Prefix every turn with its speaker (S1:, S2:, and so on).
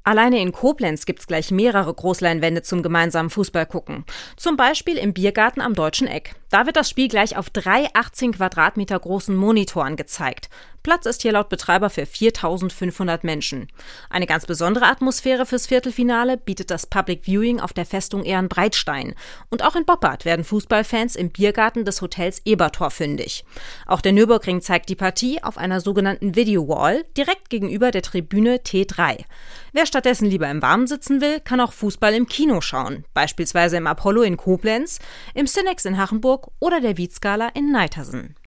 S1: Alleine in Koblenz gibt's gleich mehrere Großleinwände zum gemeinsamen Fußballgucken. Zum Beispiel im Biergarten am Deutschen Eck. Da wird das Spiel gleich auf 3 18 Quadratmeter großen Monitoren gezeigt. Platz ist hier laut Betreiber für 4.500 Menschen. Eine ganz besondere Atmosphäre fürs Viertelfinale bietet das Public Viewing auf der Festung Ehrenbreitstein. Und auch in Boppard werden Fußballfans im Biergarten des Hotels Ebertor fündig. Auch der Nürburgring zeigt die Partie auf einer sogenannten Video Wall direkt gegenüber der Tribüne T3. Wer stattdessen lieber im Warmen sitzen will, kann auch Fußball im Kino schauen. Beispielsweise im Apollo in Koblenz, im Cinex in Hachenburg oder der Wied-Scala in Nijthuizen.